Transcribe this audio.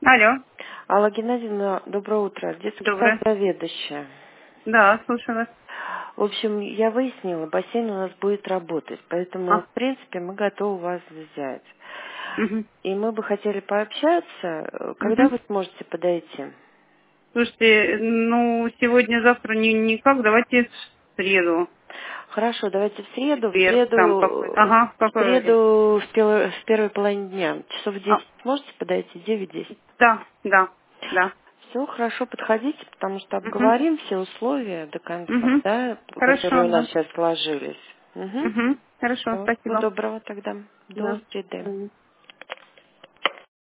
Алло, Алла Геннадьевна, доброе утро. Детский сад доброе. заведующая. Да, слушаю вас. В общем, я выяснила, бассейн у нас будет работать, поэтому, А, в принципе, мы готовы вас взять. угу, И мы бы хотели пообщаться. Когда угу. вы сможете подойти? Слушайте, сегодня-завтра никак, давайте в среду. Хорошо, давайте в среду. В Четверг там какой-то. среду, Ага, в какое время? среду в первой половине дня. Часов в А, 10 сможете подойти? 9-10. да, да, да. Все, хорошо, подходите, потому что Угу, обговорим все условия до конца, угу. да, Хорошо, которые у нас да. сейчас сложились. Угу. Угу. Хорошо, Всего спасибо. доброго тогда. До Да. среды.